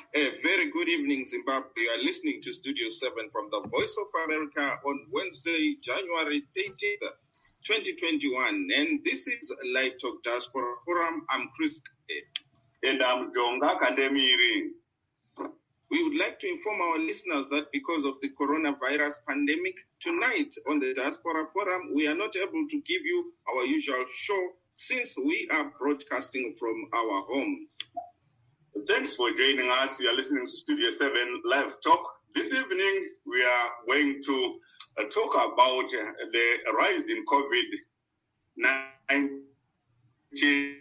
A very good evening, Zimbabwe. You are listening to Studio 7 from the Voice of America on Wednesday, January 30th, 2021. And this is Live Talk Diaspora Forum. I'm Chris. And I'm Jonga Kandemiri. We would like to inform our listeners that because of the coronavirus pandemic, tonight on the Diaspora Forum, we are not able to give you our usual show since we are broadcasting from our homes. Thanks for joining us. You are listening to Studio 7 Live Talk. This evening, we are going to talk about the rise in COVID-19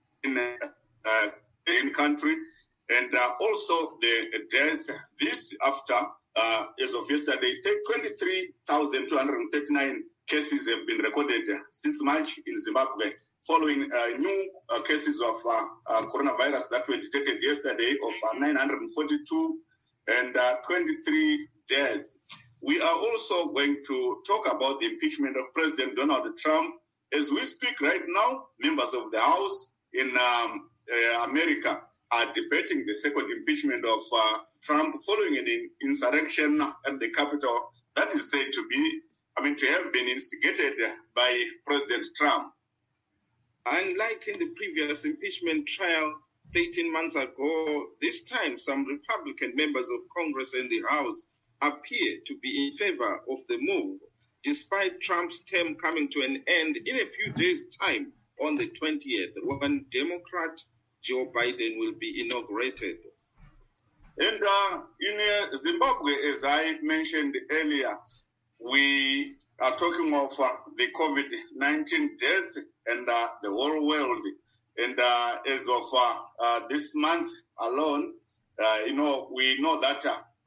in country and also the deaths. This after, as of yesterday, 23,239 cases have been recorded since March in Zimbabwe, following new cases of coronavirus that were detected yesterday of 942 and 23 deaths. We are also going to talk about the impeachment of President Donald Trump. As we speak right now, members of the House in America are debating the second impeachment of Trump following an insurrection at the Capitol that is said to have been instigated by President Trump. Unlike in the previous impeachment trial 18 months ago, this time some Republican members of Congress and the House appear to be in favor of the move, despite Trump's term coming to an end in a few days' time on the 20th, when Democrat Joe Biden will be inaugurated. And in Zimbabwe, as I mentioned earlier, we are talking of the COVID-19 deaths and the whole world. And as of this month alone, we know that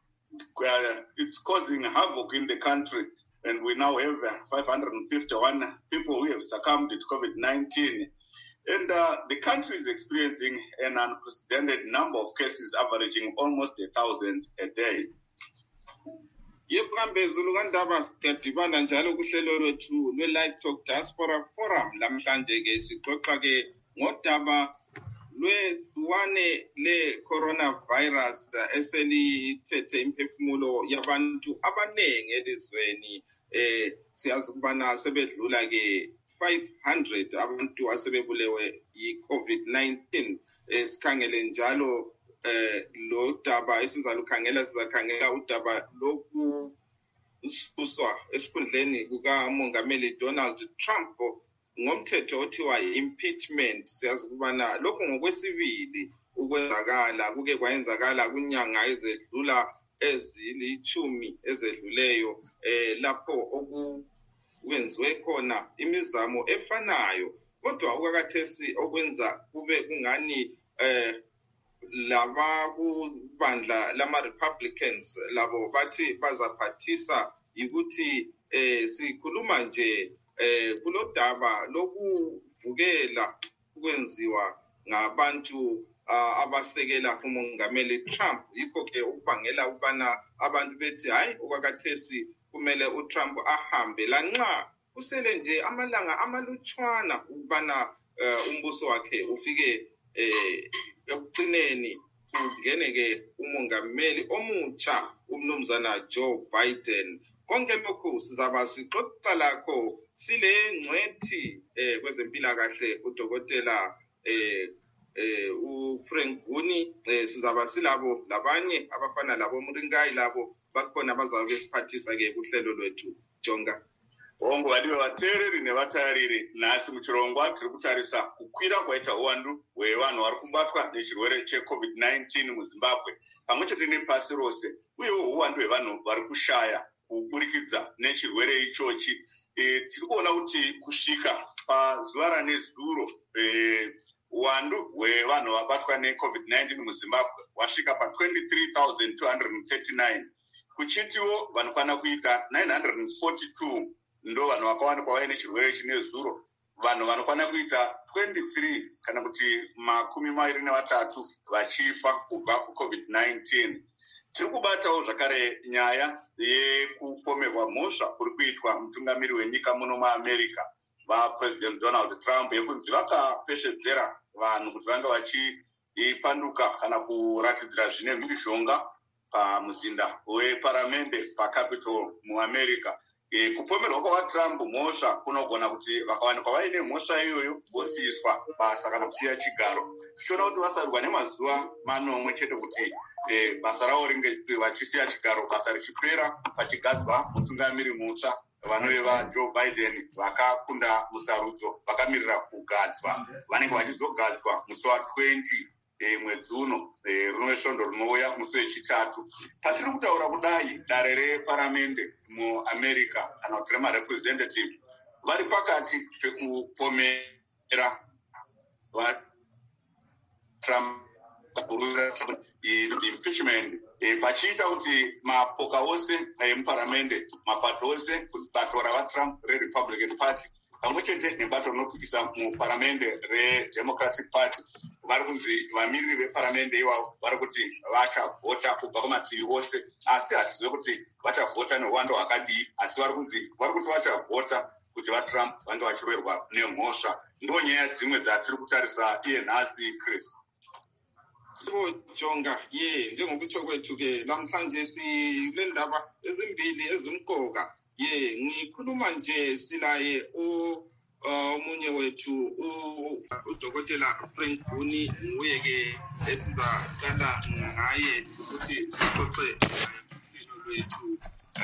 it's causing havoc in the country. And we now have 551 people who have succumbed to COVID-19. And the country is experiencing an unprecedented number of cases averaging almost 1,000 a day. Yephambezulu kandaba sidibana njalo kuhlelo lwethu lwe-Live Talk Diaspora Forum lamhlanje ke sixoxa ke ngodaba lwegciwane le-coronavirus eselithethe imphefumulo yabantu abaningi elizweni. Siyazi ukubana sebedlula ke 500 abantu asebebulewe yi-COVID-19. Sikhangele njalo lo daba sizakhangela udaba lokususwa esikhundleni kukamongameli Donald Trump ngomthetho othiwa impeachment. Siyazi ukubana lokhu ngokwesibili ukwenzakala kuke kwayenzakala kwinyanga ezedlula ezilithumi ezedluleyo lapho okwenziwe khona imizamo efanayo, kodwa okwakathesi okwenza kube kungani laba kubandla lama-Republicans labo bathi bazaphathisa yikuthi sikhuluma nje kulodaba lokuvukela ukwenziwa ngabantu abasekela umongameli Trump. Yikho-ke ukubangela ukubana abantu bethi hayi okwakathesi kumele uTrump ahambe lanxa kusele nje amalanga amalutshwana ukubana umbuso wakhe ufike ekugcineni kungene-ke umongameli omutsha umnumzana Joe Biden. Konke lokhu sizaba sixoxa lakho sile ngcwethi kwezempilakahle udokotela uFrank Guni. Sizaba silabo labanye abafana labo Mringayi labo bakhona bazabe besiphathisa-ke kuhlelo lwethu. Jonga ongo vadiwe vateereri nevatariri, nhasi muchirongwa tiri kutarisa kukwira kwaita uwandu hwevanhu vari kubatwa nechirwere cheCovid-19 muZimbabwe pamwe chete nepasi rose, uyewo uwandu hwevanhu vari kushaya kuburikidza nechirwere ichochi. Tiri kuona kuti kusvika pazuva ranezuro uwandu hwevanhu vabatwa neCovid-19 muZimbabwe wasvika pa23,239, kuchitiwo vanokwana kuita 942 ndo vanhu vakawanikwa vaine chirwere chine zuro. Vanhu vanokwana kuita 23 kana kuti 23 vachifa kubva kuCovid-19. Tiri kubatawo zvakare nyaya yekupomerwa mhosva kuri kuitwa mutungamiri wenyika muno muAmerica vaPresident Donald Trump yekunzi vakapeshedzera vanhu kuti vanga ipanduka kana kuratidzira zvine mhirizhonga pamuzinda weparamende pacapital muamerica. Kupomerwa kwaTrump mhosva kunogona kuti vakawanikwa vaine mhosva iyoyo vosiiswa basa kana kusiya chigaro. Tichiona kuti vasarwa nemazuva manomwe chete kuti basa ravo ringe vachisiya chigaro, basa richipera pachigadzwa mutungamiri mutsva vanoreva Joe Biden vakakunda musarudzo vakamirira kugadzwa. Vanenge vachizogadzwa musi wa20 mwedzi uno, rumwe svondo rinouya musi wechitatu. Patiri kutaura kudai, dare reparamende muamerica kana kuti remarepresentative vari pakati pekupomera Trump impeachment pachiita kuti mapoka ose emuparamende, mapato ose, bato ravaTrump reRepublican Party pamwe chete nebato rinopikisa muparamende reDemocratic Party vari kunzi vamiriri veparamende ivavo vari kuti vachavhota kubva kumativi ose, asi hatizive kuti vachavhota neuwando hwakadii, asi vari kuti vachavhota kuti vaTrump vange vachiwerwa nemhosva. Ndo nyaya dzimwe dzatiri kutarisa iye nhasi, Chris. Jonga njengokutsho kwethu-ke namhlanje sile ndaba ezimbili ezimqoka. Ngikhuluma nje silaye omunye wethu udokotela Frank Buni, nguye-ke esizaqala ngaye ukuthi sixoxe uhlelo lwethu.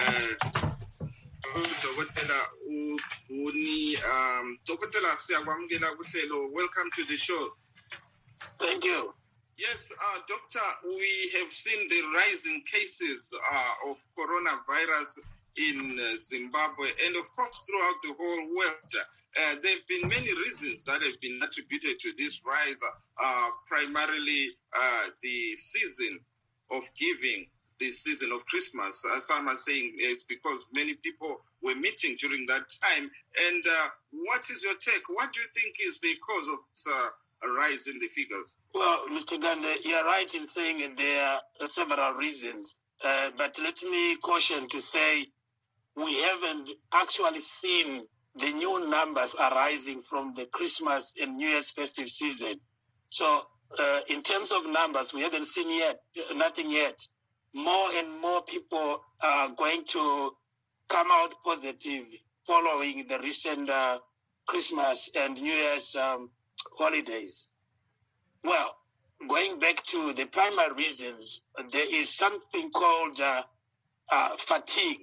Udokotela uBuni, dokotela siyakwamukela kuhlelo. Welcome to the show. Thank you. Yes, Doctor, we have seen the rising cases of coronavirus in Zimbabwe and, of course, throughout the whole world. There have been many reasons that have been attributed to this rise, primarily the season of giving, the season of Christmas. Some are saying it's because many people were meeting during that time. And what is your take? What do you think is the cause of this a rise in the figures? Well, Mr. Gande, you're right in saying there are several reasons. But let me caution to say we haven't actually seen the new numbers arising from the Christmas and New Year's festive season. So in terms of numbers, we haven't seen nothing yet. More and more people are going to come out positive following the recent Christmas and New Year's holidays. Well, going back to the primary reasons, there is something called fatigue.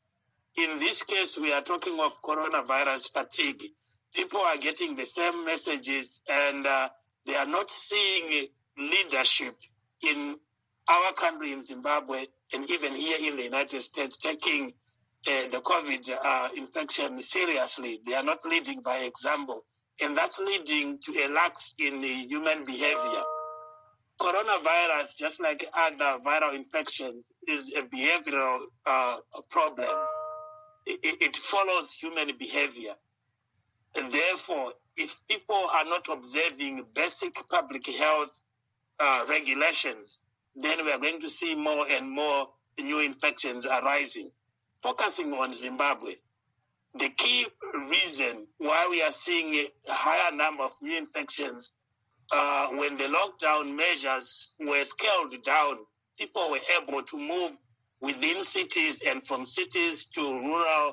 In this case, we are talking of coronavirus fatigue. People are getting the same messages and they are not seeing leadership in our country, in Zimbabwe, and even here in the United States, taking the COVID infection seriously. They are not leading by example. And that's leading to a lax in the human behavior. Coronavirus, just like other viral infections, is a behavioral problem. It follows human behavior. And therefore, if people are not observing basic public health regulations, then we are going to see more and more new infections arising. Focusing on Zimbabwe, the key reason why we are seeing a higher number of new infections, when the lockdown measures were scaled down, people were able to move within cities and from cities to rural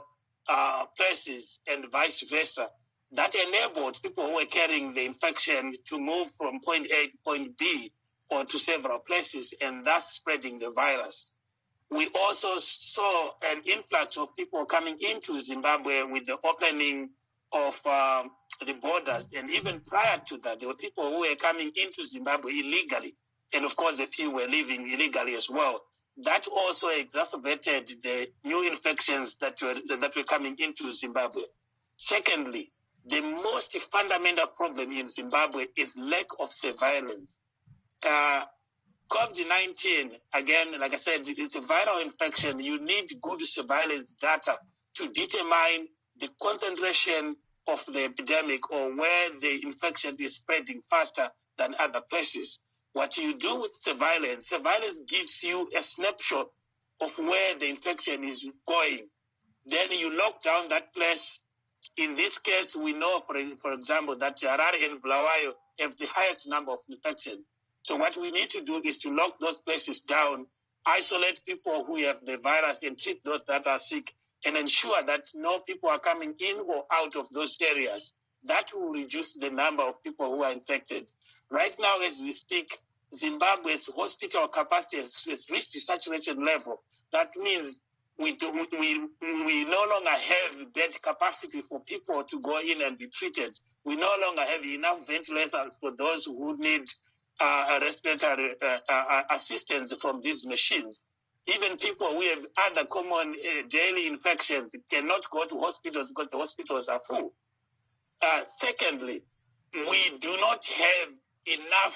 places and vice versa. That enabled people who were carrying the infection to move from point A to point B or to several places and thus spreading the virus. We also saw an influx of people coming into Zimbabwe with the opening of the borders. And even prior to that, there were people who were coming into Zimbabwe illegally. And of course, a few were living illegally as well. That also exacerbated the new infections that were coming into Zimbabwe. Secondly, the most fundamental problem in Zimbabwe is lack of surveillance. COVID-19, again, like I said, it's a viral infection. You need good surveillance data to determine the concentration of the epidemic or where the infection is spreading faster than other places. What you do with surveillance gives you a snapshot of where the infection is going. Then you lock down that place. In this case, we know, for example, that Harare and Bulawayo have the highest number of infections. So what we need to do is to lock those places down, isolate people who have the virus and treat those that are sick, and ensure that no people are coming in or out of those areas. That will reduce the number of people who are infected. Right now, as we speak, Zimbabwe's hospital capacity has reached a saturation level. That means we no longer have bed capacity for people to go in and be treated. We no longer have enough ventilators for those who need respiratory assistance from these machines. Even people who have other common daily infections cannot go to hospitals because the hospitals are full. Secondly, we do not have enough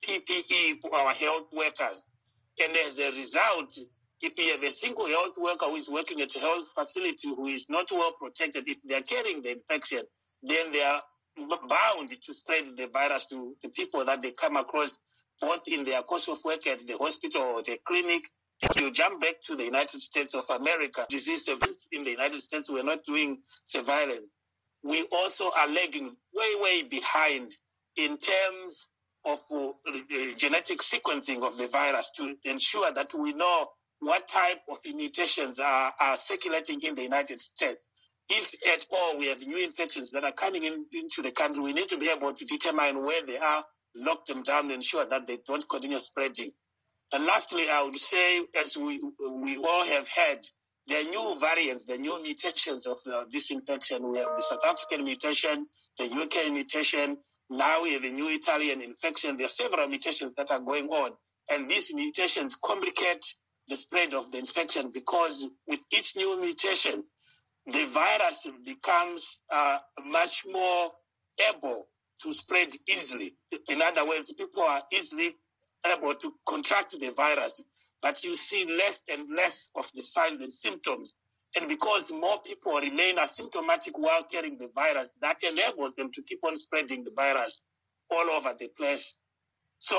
PPE for our health workers. And as a result, if we have a single health worker who is working at a health facility who is not well protected, if they are carrying the infection, then they are bound to spread the virus to the people that they come across, both in their course of work at the hospital or the clinic. If you jump back to the United States of America, disease surveillance in the United States, we're not doing surveillance. We also are lagging way behind in terms of genetic sequencing of the virus to ensure that we know what type of mutations are circulating in the United States. If at all we have new infections that are coming into the country, we need to be able to determine where they are, lock them down, and ensure that they don't continue spreading. And lastly, I would say, as we all have had, there are new variants, the new mutations of this infection. We have the South African mutation, the UK mutation. Now we have a new Italian infection. There are several mutations that are going on. And these mutations complicate the spread of the infection because with each new mutation, the virus becomes much more able to spread easily. In other words, people are easily able to contract the virus, but you see less and less of the signs and symptoms. And because more people remain asymptomatic while carrying the virus, that enables them to keep on spreading the virus all over the place. So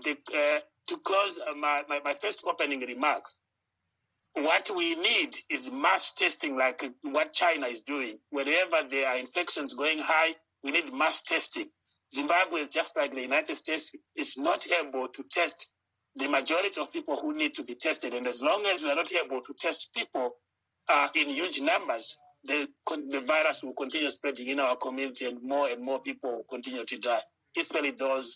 to close my first opening remarks, what we need is mass testing like what China is doing. Wherever there are infections going high, we need mass testing. Zimbabwe, just like the United States, is not able to test the majority of people who need to be tested. And as long as we are not able to test people in huge numbers, the virus will continue spreading in our community and more people will continue to die, especially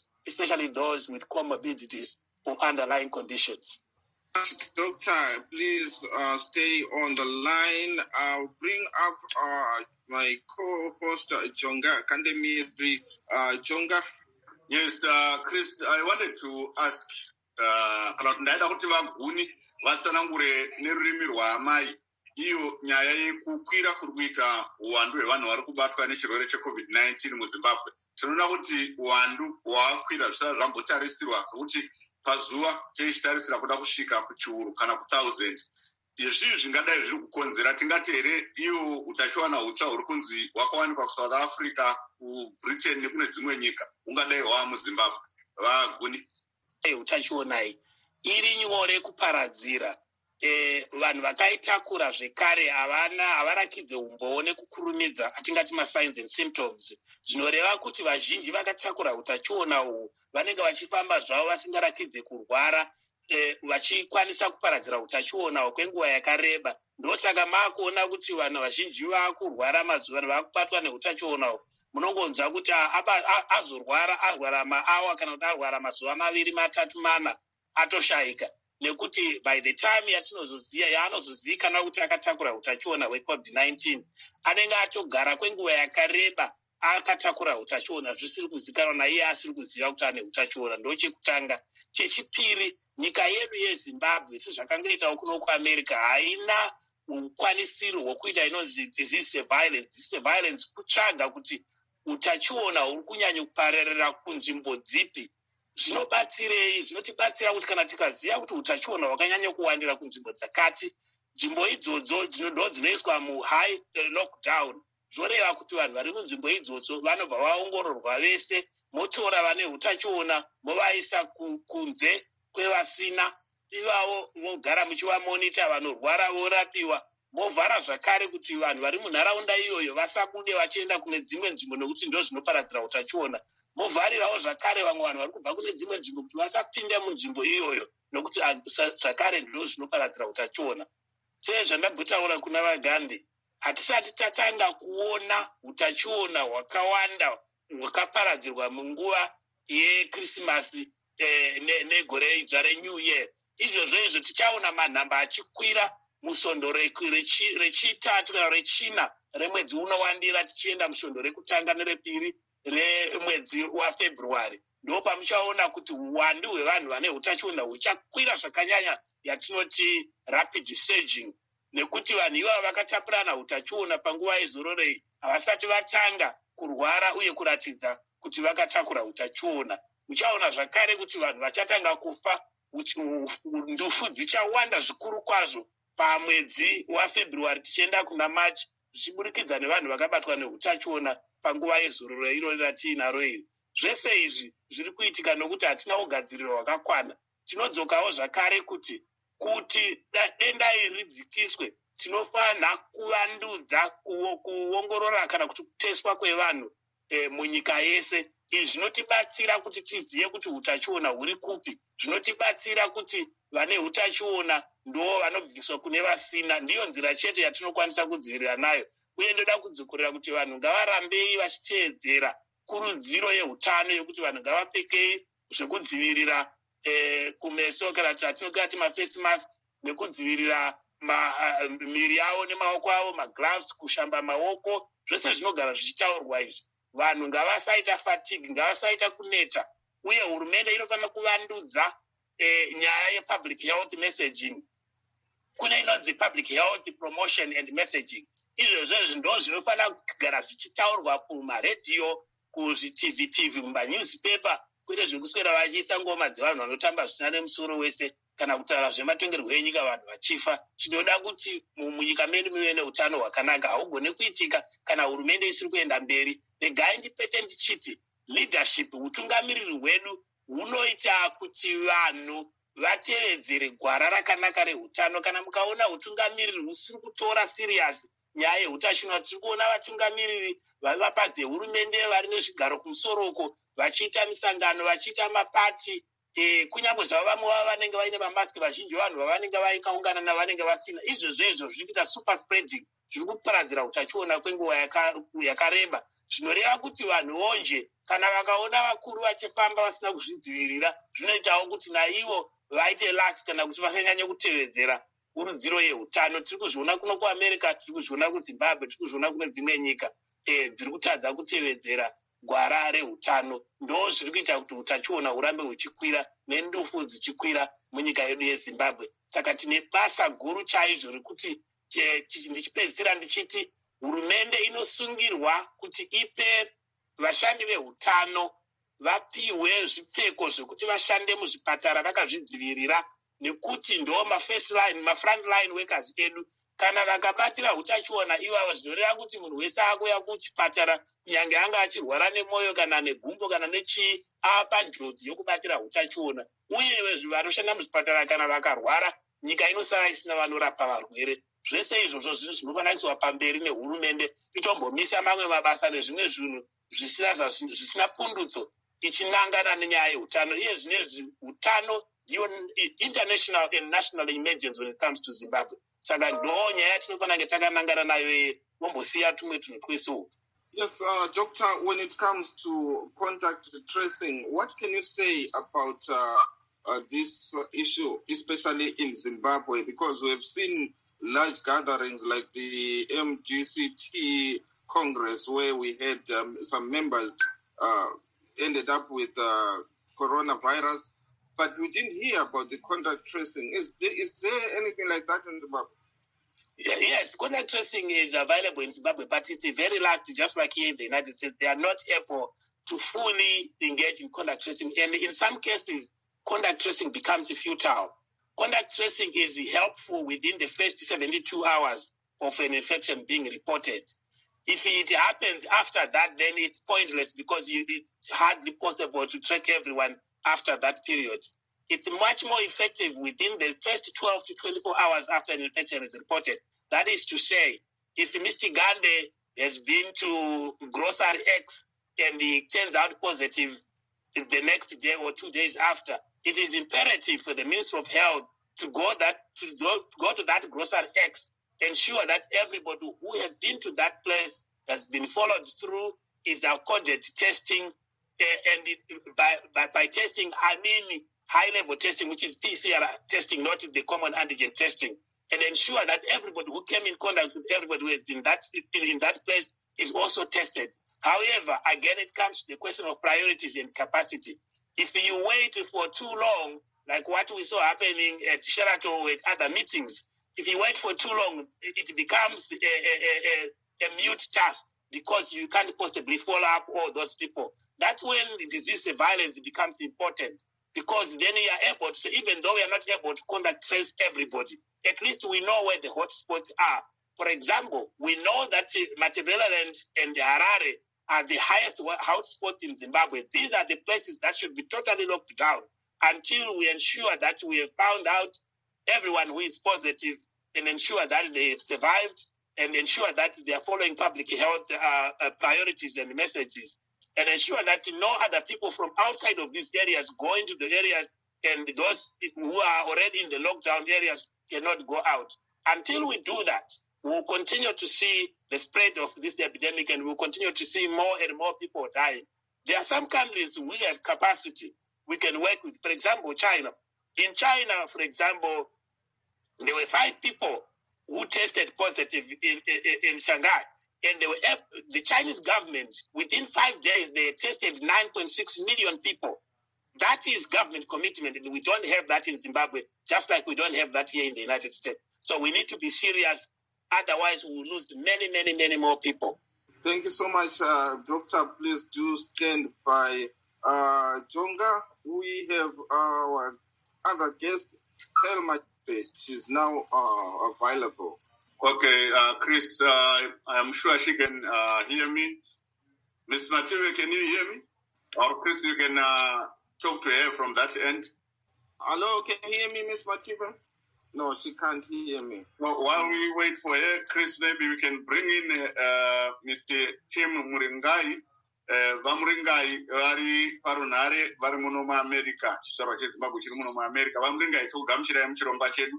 those with comorbidities or underlying conditions. Doctor, please stay on the line. I'll bring up my co-host, Jonga Kandemiri. Jonga? Yes, Chris, I wanted to ask, ndaida kuti vaguni vatsanangure nerurimi rwaamai iyo nyaya yekukwira kuri kuita uwandu hwevanhu vari kubatwa nechirwere cheCovid-19 muZimbabwe. Tinoona kuti uwandu hwakwira zvisati zvambotarisirwa nokuti pazuva tichitarisira kuda kusvika kuchiuru kana ku1000. Izvi zvingadai zviri kukonzera tingati here iyo utachiwana hutsva huri kunzi hwakawanikwa kuSouth Africa, kuBritain nekune dzimwe nyika ungadai hwava muZimbabwe. Vaguni utachiwanai iri nyore kuparadzira. Vanhu vakaitakura zvekare havarakidze umbowo nekukurumidza atingati masigns and symptoms. Zvinoreva kuti vazhinji vakatakura utachiona uhu vanenge vachifamba zvavo vasingarakidze kurwara, vachikwanisa kuparadzira utachiona kwenguva yakareba. Ndosaka maakuona kuti vanhu vazhinji vakurwara mazuva ano vakubatwa neutachiona uhu. Munongonzwa kuti arwara maawa kana kuti arwara mazuva 2, 3, 4 atoshayika. Nekuti by the time yaanozozivikana kuti akatakura utachiona hweCovid-19 anenge atogara kwenguva yakareba akatakura utachiona zvisiri kuzivikanwa naiye asiri kuziva kuti ane utachiona. Ndochekutanga. Chechipiri, nyika yedu yeZimbabwe sezvakangoitawo kuno kuAmerica haina ukwanisiro hwokuita inonzi disease surveillance. Surveillance kutsvaga kuti utachiona huri kunyanya kupararira kunzvimbo dzipi. Zvinobatsirei? Zvinotibatsira kuti kana tikaziva kuti utachiona hwakanyanya kuwandira kunzvimbo dzakati, nzvimbo idzodzo ndo dzinoiswa muhigh lockdown. Zvoreva kuti vanhu vari munzvimbo idzodzo vanobva vaongororwa vese, motora vane utachiona movaisa kunze kwevasina, ivavo mogara muchivamonita, vanorwara vorapiwa, movhara zvakare kuti vanhu vari munharaunda iyoyo vasabude vachienda kune dzimwe nzvimbo nekuti ndo zvinoparadzira utachiona. movharirawo zvakare vamwe vanhu vari kubva kune dzimwe nzvimbo kuti vasapinde munzvimbo iyoyo, nokuti zvakare ndizvo zvinoparadzira utachiona. Sezvandambotaura kuna vaGandhi, hatisati tatanga kuona utachiona hwakawanda hwakaparadzirwa munguva yeKrisimasi negore idzva reNew Year. Izvozvo tichaona manhamba achikwira musondo rechitatu kana rechina remwedzi unowandira tichienda mushondo rekutanga nerepiri remwedzi waFebruary. Ndo pamuchaona kuti uwandu hwevanhu vane utachiona huchakwira zvakanyanya, yatinoti rapid surging, nekuti vanhu ivava vakatapurana utachiona panguva yezororei havasati vatanga kurwara uye kuratidza kuti vakatakura utachiona. Uchaona zvakare kuti vanhu vachatanga kufa, ndufu dzichawanda zvikuru kwazvo pamwedzi waFebruary tichienda kuna March, zvichiburikidza nevanhu vakabatwa neutachiona panguva yezororo iro ratiinaro iri. Zvese izvi zviri kuitika nokuti hatina ugadziriro hwakakwana. Tinodzokawo zvakare kuti denda iri ridzikiswe, tinofanha kuvandudza kuongorora kana kuti kuteswa kwevanhu munyika yese. Izvi zvinotibatsira kuti tizive kuti utachiona huri kupi. Zvinotibatsira kuti vane utachiona ndo vanobviswa kune vasina. Ndiyo nzira chete yatinokwanisa kudzivirira nayo. Uye ndoda kudzokorera kuti vanhu ngavarambei vachiteedzera kurudziro yeutano yekuti vanhu ngavapfekei zvekudzivirira kumeso kana atinogati mafesi mask, nekudzivirira miri yavo nemaoko avo, magloves, kushamba maoko. Zvose zvinogara zvichitaurwa izvi. Vanhu ngavasaita fatigue, ngavasaita kuneta, uye hurumende inofanira kuvandudza nyaya yepublic health messaging. Kune inonzi public health promotion and messaging. Izvozvo ndo zvinofanira kugara zvichitaurwa kumaredhiyo, kuzvitv, mumanewspaper, kwete zvekuswera vachiisa ngoma dzevanhu vanotamba zvisina nemusoro wese kana kutaura zvematongerwo enyika vanhu vachifa. Tinoda kuti munyika medu muve neutano hwakanaka. Haugone kuitika kana hurumende isiri kuenda mberi. Regai ndipete ndichiti leadership, utungamiriri hwedu hunoita kuti vanhu vatevedzere gwara rakanaka reutano. Kana mukaona utungamiriri husiri kutora serious nyaya yeutachiona, tiri kuona vatungamiriri vapazi ehurumende vari nezvigaro kumusoroko vachiita misangano, vachiita mapati, kunyange zvavo vamwe vavo vanenge vaine mamaski, vazhinji vanhu vavanenge vaikaungana navanenge vasina. Izvozvo zviri kuita super spreading, zviri kuparadzira utachiona kwenguva yakareba. Zvinoreva kuti vanhu onje kana vakaona vakuru vachifamba vasina kuzvidzivirira, zvinoitawo kuti naivo vaite lax kana kuti vasanyanye kutevedzera kurudziro yeutano. Tiri kuzviona kuno kuAmerica, tiri kuzviona kuZimbabwe, tiri kuzviona kune dzimwe nyika dziri kutadza kutevedzera gwara reutano. Ndo zviri kuita kuti utachiona hurambe huchikwira nendufu dzichikwira munyika yedu yeZimbabwe. Saka tine basa guru chaizvo rekuti ndichipedzisira ndichiti hurumende inosungirwa kuti ipe vashandi veutano vapiwe zvipfeko zvekuti vashande muzvipatara vakazvidzivirira, nekuti ndo mafirst line, mafront line workers edu. Kana vakabatira utachiona ivavo, zvinoreva kuti munhu wese akuya kuchipatara, kunyange anga achirwara nemwoyo kana negumbo kana nechii, apa njodzi yokubatira utachiona. Uye vanoshanda muzvipatara kana vakarwara, nyika inosara isina vanorapa varwere. Zvese izvozvo zvinofanira kuiswa pamberi nehurumende, itombomisa mamwe mabasa nezvimwe zvinhu zvisina pundutso ichinangana nenyaya yeutano. Iye zvinezvi utano ndiyo international and national emergency when it comes to Zimbabwe. Saka ndo nyaya yatinofanira kunge takanangana nayo, vombosiya tumwe tunhu twesu. Yes, Doctor, when it comes to contact tracing, what can you say about this issue, especially in Zimbabwe? Because we have seen large gatherings like the MGCT Congress, where we had some members ended up with coronavirus, but we didn't hear about the contact tracing. Is there anything like that in Zimbabwe? Yes, contact tracing is available in Zimbabwe, but it's very large, just like here in the United States. They are not able to fully engage in contact tracing, and in some cases, contact tracing becomes futile. Contact tracing is helpful within the first 72 hours of an infection being reported. If it happens after that, then it's pointless because it's hardly possible to track everyone after that period. It's much more effective within the first 12 to 24 hours after an infection is reported. That is to say, if Mr. Gandhi has been to grocery X and he turns out positive the next day or 2 days after, it is imperative for the Ministry of Health to go to that grocery X, ensure that everybody who has been to that place has been followed through, is accorded testing, by testing, I mean high-level testing, which is PCR testing, not the common antigen testing, and ensure that everybody who came in contact with everybody who has been in that place is also tested. However, again, it comes to the question of priorities and capacity. If you wait for too long, like what we saw happening at Sheraton or at other meetings, if you wait for too long, it becomes a mute task because you can't possibly follow up all those people. That's when disease surveillance becomes important, because then you are able to, even though we are not able to trace everybody, at least we know where the hotspots are. For example, we know that Matabeleland and Harare are the highest hotspots in Zimbabwe. These are the places that should be totally locked down until we ensure that we have found out everyone who is positive and ensure that they have survived and ensure that they are following public health priorities and messages, and ensure that no other people from outside of these areas go into the areas, and those who are already in the lockdown areas cannot go out. Until we do that, we will continue to see the spread of this epidemic, and we will continue to see more and more people dying. There are some countries we have capacity we can work with. For example, China. In China, for example, there were 5 people who tested positive in Shanghai, and they were the Chinese government, within 5 days, they tested 9.6 million people. That is government commitment, and we don't have that in Zimbabwe, just like we don't have that here in the United States. So we need to be serious. Otherwise, we will lose many, many, many more people. Thank you so much, Doctor. Please do stand by. Jonga, we have our other guest, Thelma. She's now available. Okay, Chris, I'm sure she can hear me. Ms. Mative, can you hear me? Or Chris, you can talk to her from that end. Hello, can you hear me, Ms. Mative? No, she can't hear me. Well, while we wait for her, Chris, maybe we can bring in Mr. Tim Muringai. Vamuringai vari parunhare vari muno muAmerica, chizvarwa cheZimbabwe chiri muno muAmerica. Vamuringai, tokugamuchirai muchirongwa chedu.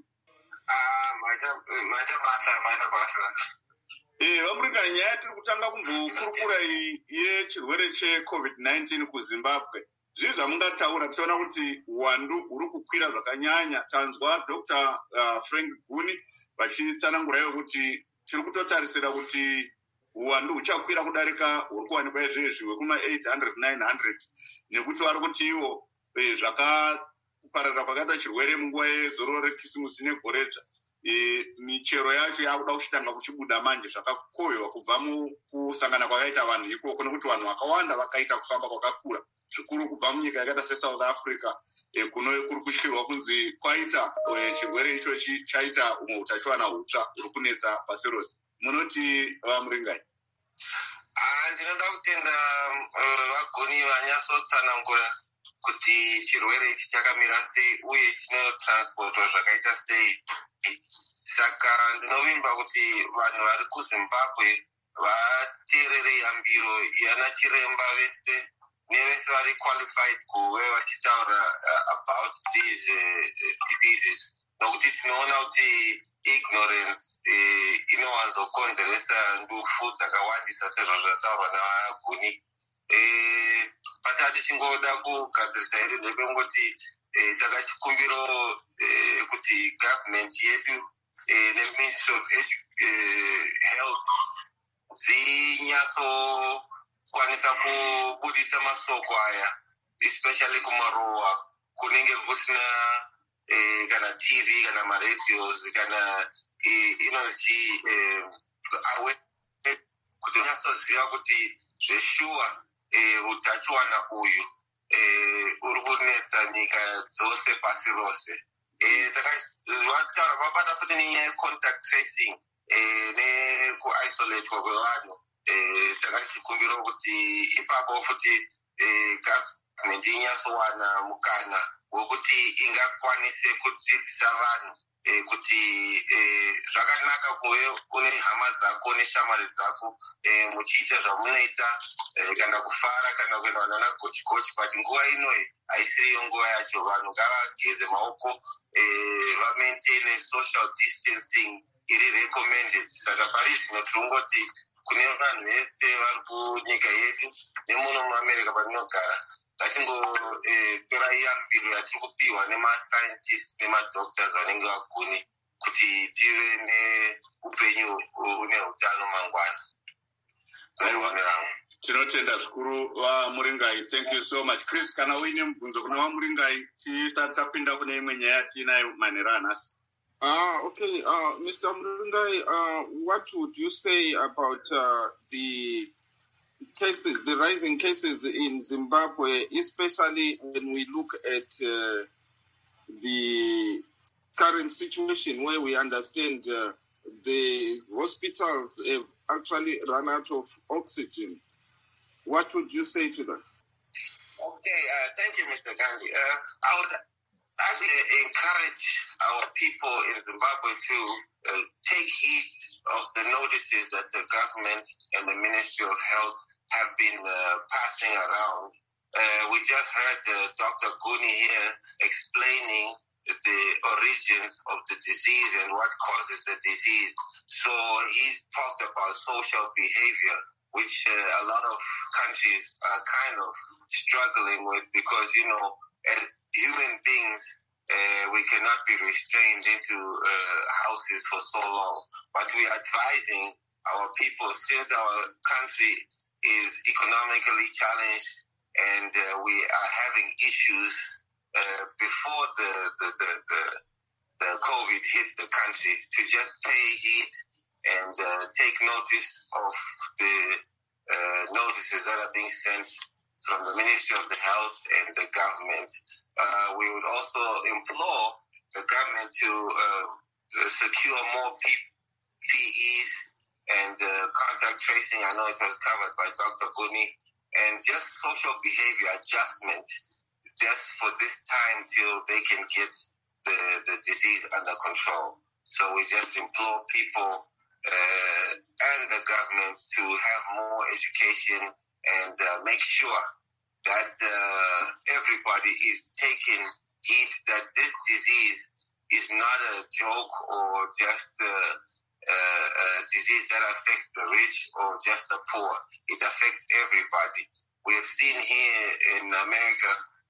Vamuringai, nyaya tiri kutanga kumbokurukura yechirwere cheCovid-19 kuZimbabwe. Zvinhu zvamungataura tichiona kuti uwandu huri kukwira zvakanyanya. Tanzwa Dr. Frank Guni vachitsanangurayo kuti tiri kutotarisira kuti uwandu huchakwira kudarika huri kuwanikwa izvezvi wekuma 800 900, nekuti vari kuti ivo zvakapararira kwakaita chirwere munguva yezororo rekisimusi negoredzva, michero yacho yakuda kuchitanga kuchibuda manje zvakakohwewa kubva mukusangana kwakaita vanhu ikoko, nekuti vanhu vakawanda vakaita kufamba kwakakura zvikuru kubva munyika yakaita seSouth Africa, kuri kutyirwa kunzi kwaita chirwere ichochi chaita umwe utachiwana hutsva huri kunetsa pasi rose. Munoti Vamuringai? Ndinoda kutenda vagoni vanyatsotsanangura kuti chirwere ichi chakamira sei uye chinotransportwa zvakaita sei. Saka ndinovimba kuti vanhu vari kuZimbabwe vateerere yambiro yana chiremba vese nevese vari qualified kuve vachitaura about these diseases, nokuti tinoona kuti ignorance inowanzokonzeresa ndufu dzakawandisa sezvo zvataurwa navaguni. Patati chingoda kugadzirisa iri ndepengoti takachikumbiro kuti government yedu neministry of health dzinyatsokwanisa kubudisa masoko aya, especially kumarowa kunenge kusina kana TV kana maradios kana inozi kuti unatsoziva kuti zveshuwa utachiwana uyu uri kunetsa nyika dzose pasi rose. Vabata futi nenyaya yecontact tracing nekuisolatwa kwevanhu. Saka tichikumbira kuti ipapo futi government inyatsowana mukana wekuti ingakwanise kudzidzisa vanhu kuti zvakanaka kuve une hama dzako neshamwari dzako muchiita zvamunoita kana kufara kana kuenda nana gochi but nguva inoyi haisiriyo nguva yacho. Vanhu ngavageze maoko, vamaintaine social distancing iri recommended. Saka pari zvino tirongoti kune vanhu vese vari kunyika yedu nemuno muamerica patinogara, ngatingotora yambiro yatiri kupiwa nemascientists nemadoctors vanenge vaguni kuti tive neupenyu une utano mangwana. Tinotenda zvikuru vaMuringai. Thank you so much. Chris, kana uine mubvunzo kuna vaMuringai tisati tapinda kune imwe nyaya tiinayo manhero anhasi? Okay. Mr. Muringai, what would you say about the cases, the rising cases in Zimbabwe, especially when we look at the current situation where we understand the hospitals have actually run out of oxygen? What would you say to that? Okay, thank you, Mr. Gandhi. I would actually encourage our people in Zimbabwe to take heed of the notices that the government and the Ministry of Health have been passing around. We just heard Dr. Guni here explaining the origins of the disease and what causes the disease. So he talked about social behavior, which a lot of countries are kind of struggling with because, you know, as human beings, we cannot be restrained into houses for so long. But we are advising our people, since our country is economically challenged and we are having issues before the COVID hit the country, to just pay heed and take notice of the notices that are being sent from the Ministry of the Health and the government. We would also implore the government to secure more PPEs and contact tracing. I know it was covered by Dr. Guni, and just social behavior adjustment just for this time till they can get the disease under control. So we just implore people and the government to have more education and make sure that everybody is taking heed that this disease is not a joke or just a disease that affects the rich or just the poor. It affects everybody. We have seen here in America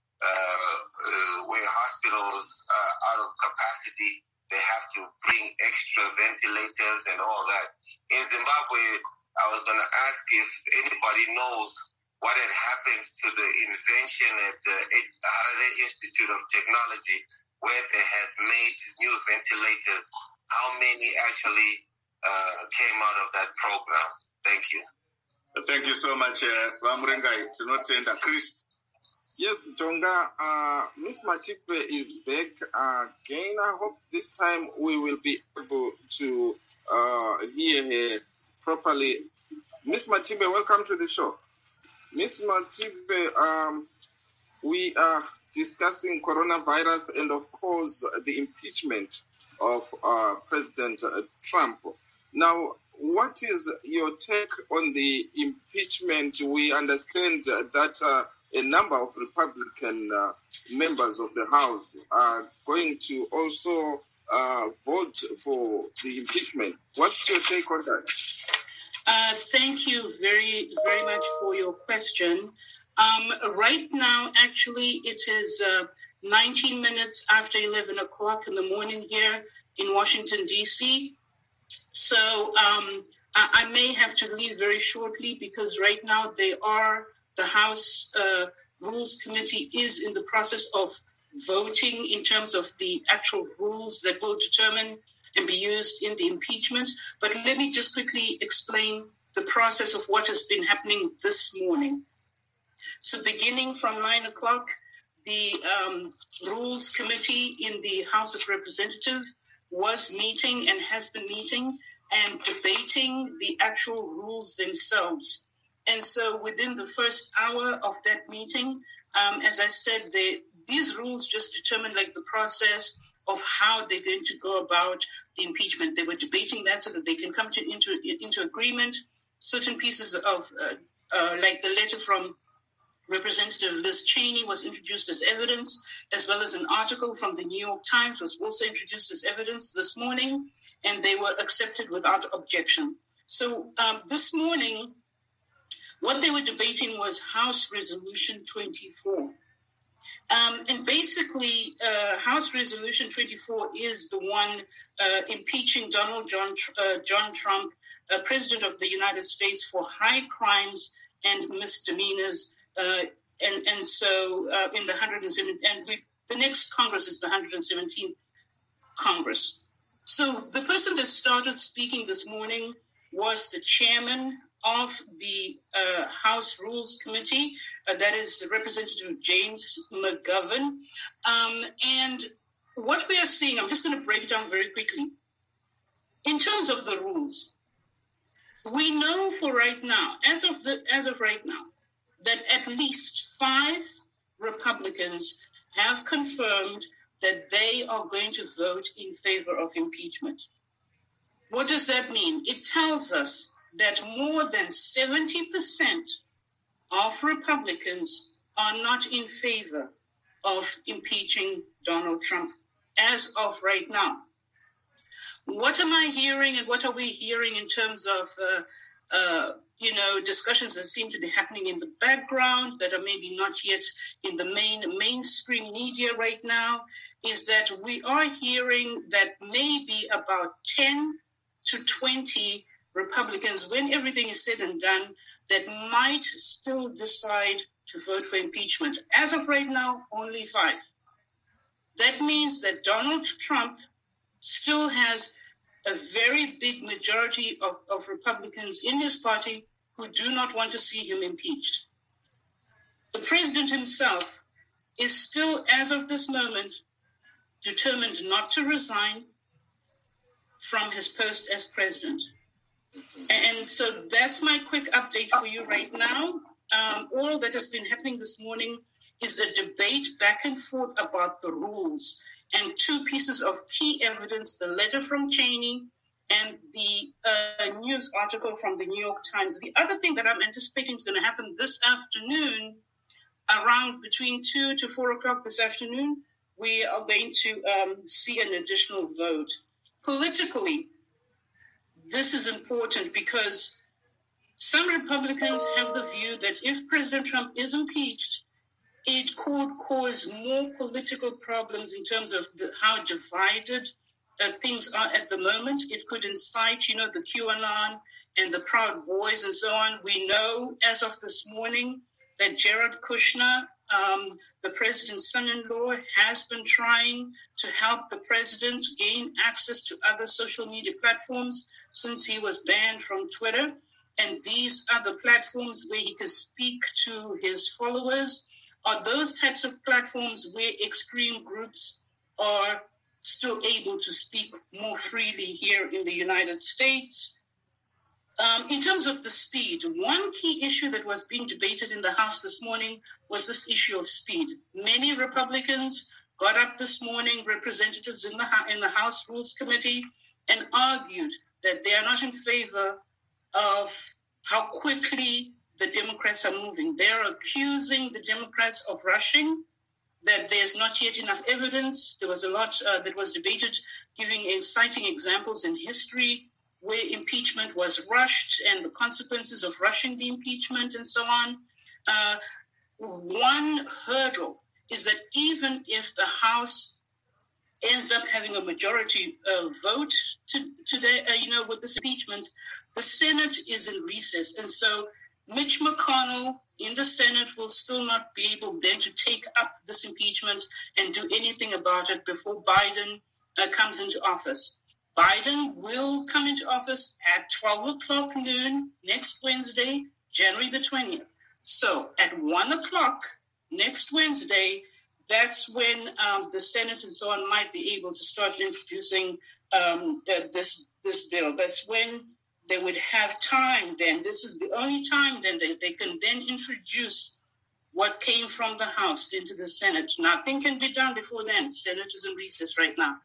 where hospitals are out of capacity, they have to bring extra ventilators and all that. In Zimbabwe, I was going to ask if anybody knows what had happened to the invention at the Harare Institute of Technology, where they had made new ventilators. How many actually came out of that program? Thank you. Thank you so much, Vamurengai. Chris. Yes, Jonga, Miss Matipe is back again. I hope this time we will be able to hear her properly. Miss Matipe, welcome to the show. Miss Matipe, we are discussing coronavirus and, of course, the impeachment of President Trump. Now, what is your take on the impeachment? We understand that a number of Republican members of the House are going to also vote for the impeachment. What's your take on that? Thank you very, very much for your question. Right now, actually, it is 19 minutes after 11 o'clock in the morning here in Washington, D.C. So I may have to leave very shortly because right now the House Rules Committee is in the process of voting in terms of the actual rules that will determine and be used in the impeachment. But let me just quickly explain the process of what has been happening this morning. So beginning from 9 o'clock, the Rules Committee in the House of Representatives was meeting and has been meeting and debating the actual rules themselves. And so within the first hour of that meeting, as I said, these rules just determine like the process of how they're going to go about the impeachment. They were debating that so that they can come into agreement. Certain pieces of, like the letter from Representative Liz Cheney was introduced as evidence, as well as an article from the New York Times was also introduced as evidence this morning, and they were accepted without objection. So this morning, what they were debating was House Resolution 24. And basically, House Resolution 24 is the one impeaching Donald John Trump, President of the United States, for high crimes and misdemeanors. And so in the 107th, and the next Congress is the 117th Congress. So the person that started speaking this morning was the chairman of the House Rules Committee, that is Representative James McGovern. And what we are seeing, I'm just going to break it down very quickly. In terms of the rules, we know for right now, as of right now, that at least 5 Republicans have confirmed that they are going to vote in favor of impeachment. What does that mean? It tells us that more than 70% of Republicans are not in favor of impeaching Donald Trump as of right now. What am I hearing and what are we hearing in terms of discussions that seem to be happening in the background that are maybe not yet in the mainstream media right now, is that we are hearing that maybe about 10 to 20 Republicans, when everything is said and done, that might still decide to vote for impeachment. As of right now, only 5. That means that Donald Trump still has a very big majority of Republicans in his party who do not want to see him impeached. The president himself is still, as of this moment, determined not to resign from his post as president. And so that's my quick update for you right now. All that has been happening this morning is a debate back and forth about the rules and 2 pieces of key evidence, the letter from Cheney and the news article from the New York Times. The other thing that I'm anticipating is going to happen this afternoon, around between 2 to 4 o'clock this afternoon, we are going to see an additional vote. Politically, this is important because some Republicans have the view that if President Trump is impeached, it could cause more political problems in terms of how divided things are at the moment. It could incite, the QAnon and the Proud Boys and so on. We know as of this morning that Jared Kushner, the president's son-in-law, has been trying to help the president gain access to other social media platforms since he was banned from Twitter. And these are the platforms where he can speak to his followers. Are those types of platforms where extreme groups are still able to speak more freely here in the United States? In terms of the speed, one key issue that was being debated in the House this morning was this issue of speed. Many Republicans got up this morning, representatives in the House Rules Committee, and argued that they are not in favor of how quickly the Democrats are moving. They're accusing the Democrats of rushing, that there's not yet enough evidence. There was a lot that was debated, citing examples in history where impeachment was rushed and the consequences of rushing the impeachment and so on. One hurdle is that even if the House ends up having a majority vote today, with this impeachment, the Senate is in recess. And so Mitch McConnell in the Senate will still not be able then to take up this impeachment and do anything about it before Biden comes into office. Biden will come into office at 12 o'clock noon next Wednesday, January the 20th. So at 1 o'clock next Wednesday, that's when the Senate and so on might be able to start introducing this bill. That's when they would have time then. This is the only time then they can then introduce what came from the House into the Senate. Nothing can be done before then. Senate is in recess right now.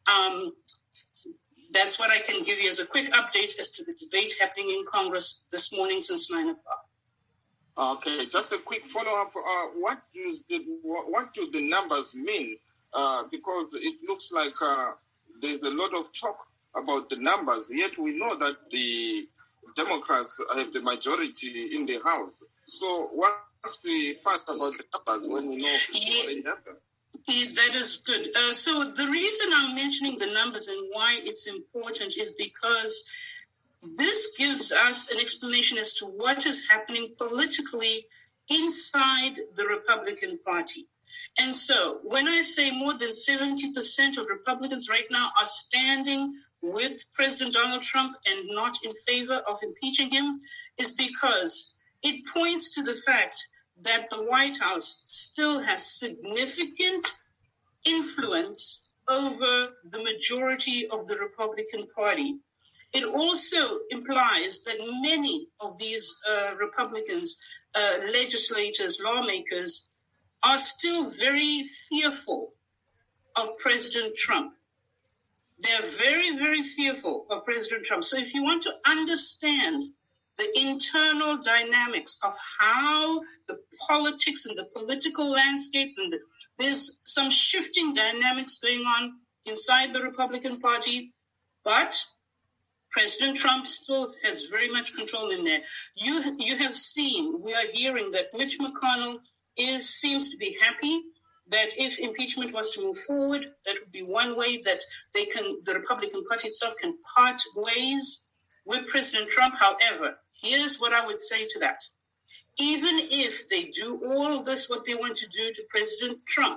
That's what I can give you as a quick update as to the debate happening in Congress this morning since 9 o'clock. Okay, just a quick follow-up. What do the numbers mean? Because it looks like there's a lot of talk about the numbers, yet we know that the Democrats have the majority in the House. So what's the fact about the numbers when we know what already happened? That is good. So the reason I'm mentioning the numbers and why it's important is because this gives us an explanation as to what is happening politically inside the Republican Party. And so when I say more than 70% of Republicans right now are standing with President Donald Trump and not in favor of impeaching him, is because it points to the fact that the White House still has significant influence over the majority of the Republican Party. It also implies that many of these Republicans, legislators, lawmakers, are still very fearful of President Trump. They're very, very fearful of President Trump. So if you want to understand the internal dynamics of how the politics and the political landscape, and there's some shifting dynamics going on inside the Republican Party, but President Trump still has very much control in there. You have seen, we are hearing that Mitch McConnell seems to be happy that if impeachment was to move forward, that would be one way that the Republican Party itself can part ways with President Trump. However, here's what I would say to that. Even if they do all this, what they want to do to President Trump,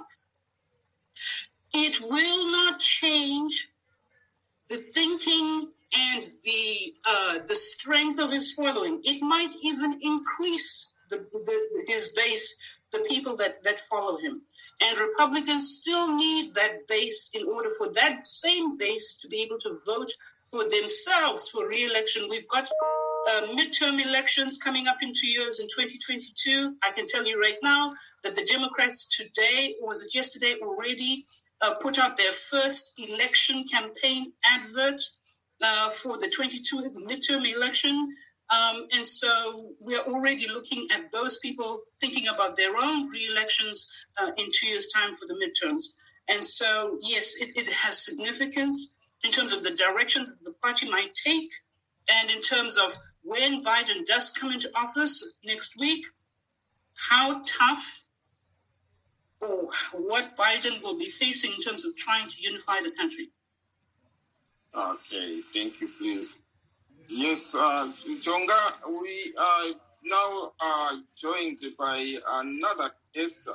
it will not change the thinking and the strength of his following. It might even increase his base, the people that follow him. And Republicans still need that base in order for that same base to be able to vote for themselves for re-election. We've got midterm elections coming up in 2 years in 2022. I can tell you right now that the Democrats today, or was it yesterday, already put out their first election campaign advert for the 22 midterm election. And so we're already looking at those people thinking about their own re-elections in 2 years' time for the midterms. And so, yes, it has significance in terms of the direction that the party might take, and in terms of when Biden does come into office next week, how tough or what Biden will be facing in terms of trying to unify the country. Okay, thank you, please. Yes, Jonga, we are now joined by another guest,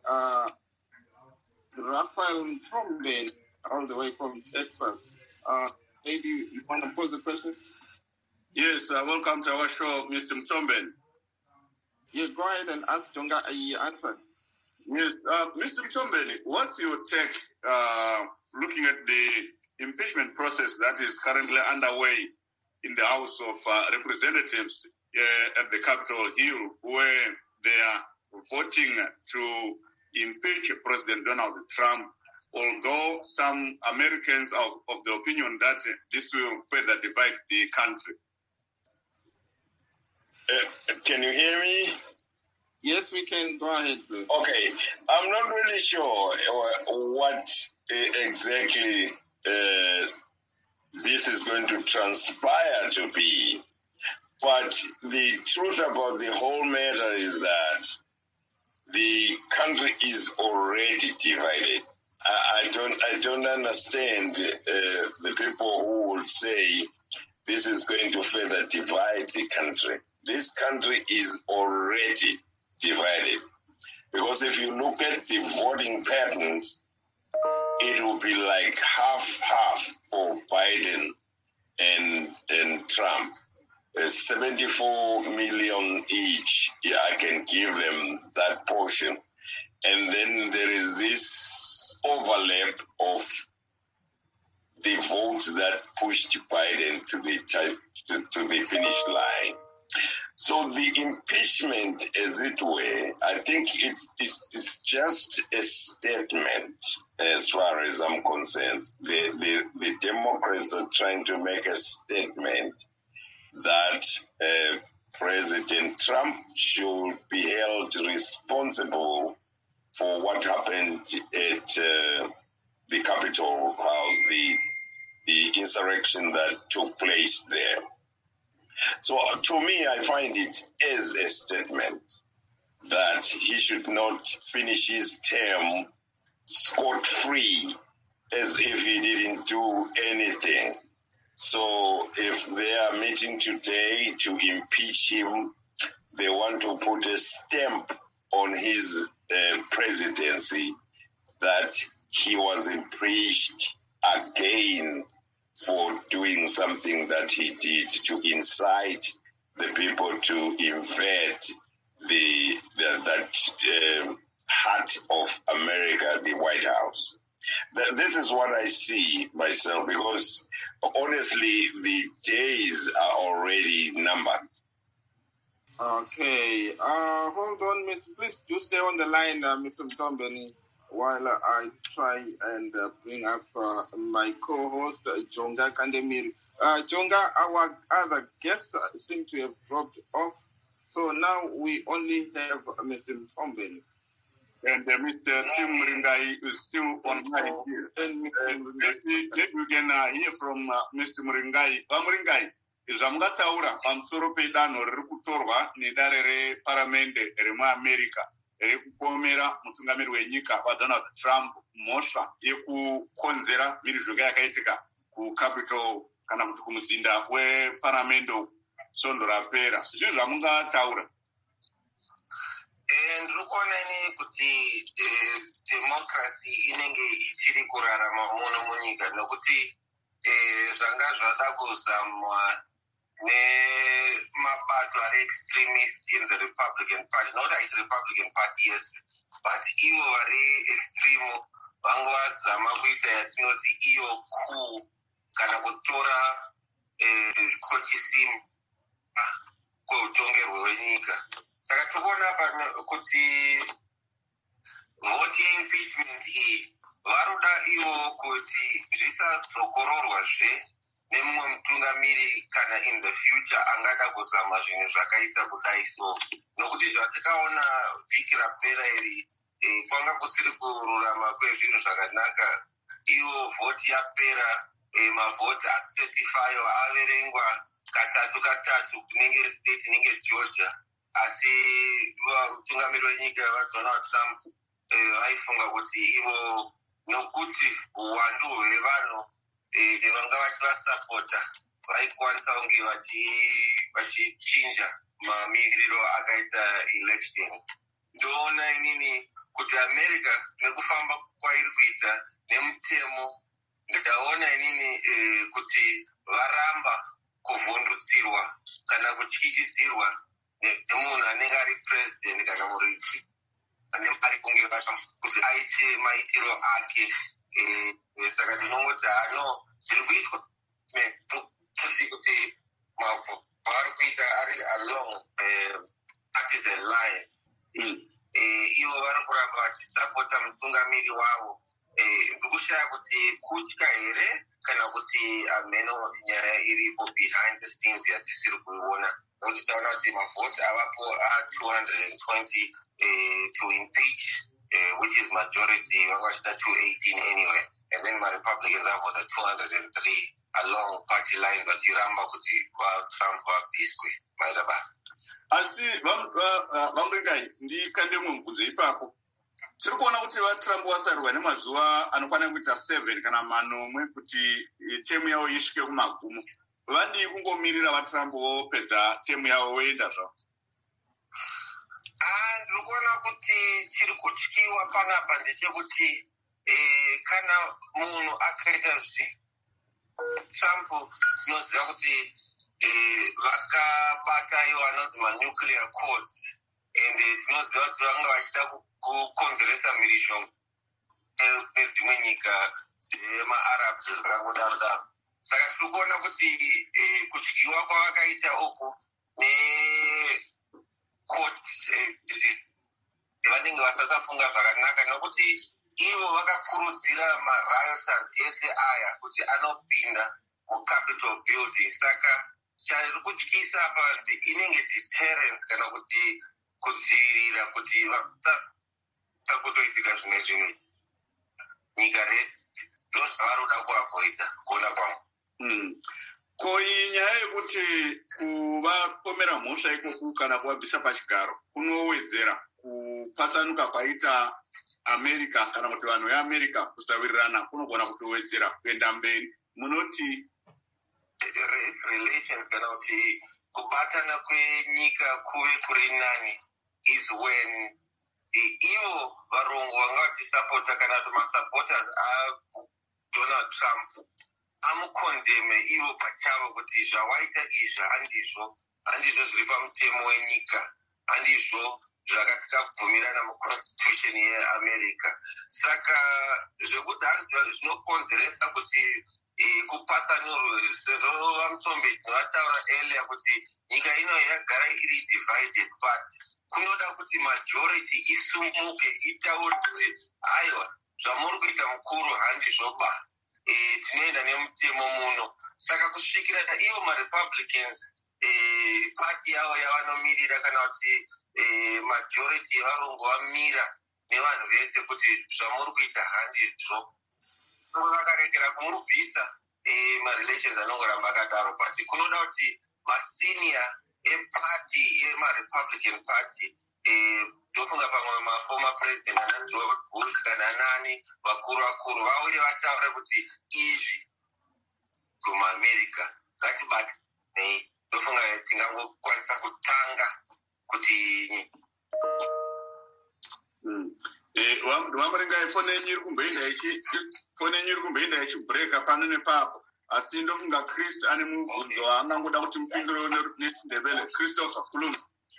Raphael Mtombe, all the way from Texas. Maybe you want to pose the question? Yes, welcome to our show, Mr. Mtombe. Yeah, go ahead and ask Jonga. I answered. Yes, Mr. Mtombe, what's your take looking at the impeachment process that is currently underway in the House of Representatives at the Capitol Hill, where they are voting to impeach President Donald Trump, although some Americans are of the opinion that this will further divide the country? Can you hear me? Yes, we can. Go ahead, please. Okay. I'm not really sure what exactly this is going to transpire to be. But the truth about the whole matter is that the country is already divided. I don't understand the people who would say this is going to further divide the country. This country is already divided. Because if you look at the voting patterns, it will be like half for Biden and Trump. 74 million each. Yeah, I can give them that portion. And then there is this overlap of the votes that pushed Biden to the finish line. So the impeachment, as it were, I think it's just a statement as far as I'm concerned. The Democrats are trying to make a statement that President Trump should be held responsible for what happened at the Capitol House, the insurrection that took place there. So to me, I find it as a statement that he should not finish his term scot-free as if he didn't do anything. So if they are meeting today to impeach him, they want to put a stamp on his presidency that he was impeached again for doing something that he did to incite the people to invade that heart of America, the White House. This is what I see myself, because honestly, the days are already numbered. Okay, hold on, Miss. Please do stay on the line, Mr. Mtombeni, while I try and bring up my co-host, Jonga Kandemiri. Jonga, our other guests seem to have dropped off, so now we only have Mr. Mtombeni. And Mr. Tim Muringai is still online here. Maybe we can hear from Mr. Muringai. Muringai, zvamungataura pamusoro pedanho riri kutorwa nedare reparamende remuamerica rekupomera mutungamiri wenyika waDonald Trump mhosva yekukonzera mhirizhonga yakaitika kuCapitol kana kuti kumuzinda weparamende svondo rapera. Zvinhu zvamungataura. Ndiri kuona ini kuti democracy inenge ichiri kurarama muno munyika nokuti zvanga zvada kuzamwa nemabato ari extremist in the Republican Party, not like the Republican Party, yes, but ivo vari extreme vanga vazama kuita yatinoti iyo coup kana kutora kochisimba kweutongerwe hwenyika. Saka tikuona pano kuti vote impeachment iyi varoda ivo kuti zvisazokororwazve nemumwe mutungamiri kana in the future angada kuzama zvinhu zvakaita kudai so, nokuti zvatikaona vhiki rapera iri kwanga kusiri kururama kwezvinhu zvakanaka. Ivo vhoti yapera, mavhoti acertified averengwa katatu kunenge state inenge Georgia, asi mutungamiri wenyika waDonald Trump vaifunga kuti ivo nokuti uwandu hwevanhu vanga vachivasapota vaikwanisa kunge vachichinja mamiriro akaita election. Ndoona inini kuti America nekufamba kwairi kuita nemutemo, ndaona inini kuti varamba kuvhundutsirwa kana kutyisidzirwa nemunhu anenge ari president kana muridzi ane mari kunge kuti aite maitiro ake. Saka tinongoti hano zviri kuitwa kuti mavhu vari kuita ari along partisan line. Ivo vari kuramba vachisapota mutungamiri wavo. Ndikushaya kuti kutya here kana kuti hameno nyaya iripo behind the scenes yatisiri kuiona, nokuti taona kuti mavhoti avapo a220 to impeach, which is majority, vanga vachita 218 anyway, and then ma-Republicans avota 203 along party lines vachiramba kuti Trump vabviswe maida basa. Asi vamuringai ndikandemwe mubvunzo ipapo. Tiri kuona kuti vaTrump vasarurwa nemazuva anokwana kuita 7 kana manomwe kuti temu yavo isvike kumagumo. Vadii kungomirira vaTrump vopedza temu yavo voenda zvavo? Ndiri kuona kuti chiri kutyiwa panapa ndechekuti kana munhu akaita zvi Trump tinoziva kuti vakabata ivo vanonzi manuclear codes, and tinoziva kuti vanga vachida kukonzeresa mhirizhonga nedzimwe nyika dzemaarabs zvakangodaro. Saka tiri kuona kuti kudyiwa kwavakaita uku court vanenge vasasafunga zvakanaka nokuti ivo vakakurudzira marioters ese aya kuti anopinda mucapital building. Saka chari kutyisa apa inenge deterrence kana kuti kudzivirira kuti vasakutoitika zvimwe zvinhu nyika rese ndozvavari kuda kuavoida kuona kwangu. Ko iyi nyaya yekuti kuvakomera mhosva ikoku kana kuvabvisa pachigaro kunowedzera kupatsanuka kwaita America kana kuti vanhu veAmerica kusawirirana kunogona kutowedzera kuenda mberi. Munoti relations kana kuti kubatana kwenyika kuve kuri nani is when ivo varongo vanga vachisapota kana kuti masupporters aDonald Trump amukondeme ivo pachavo kuti zvawaita izvi handizvo zviri pamutemo wenyika, handizvo zvakati tabvumirana muconstitution yeAmerica. Saka zvekuti zvinokonzeresa kuti kupatsanurwe sezvo vamutsombe vataura earlier kuti nyika ino yagara iri divided, but kunoda kuti majority isumuke itaure kuti aiwa zvamuri kuita mukuru handizvoba, tinoenda nemutemo muno. Saka kusvikira ivo maRepublicans party yavo yavanomirira kana kuti majority yevarungu vamira nevanhu vese kuti zvamuri kuita handizvo, vakaregera kumurubvisa marelations anongoramba akadaro. But kunoda kuti masenior eparty yemaRepublican party ndofunga pamwe maformer president ana George Bush kana nani vakuru vauye vataure kuti izvi kumaamerica ngatibatei. Ndofunga tingangokwanisa kutanga kuti vamaringa fone yenyu iri kumboenda ichibreka pano nepapo, asi ndofunga Chris ane mubvunzo waangangoda kuti mupindure nechindebele. Christopher Kuluma.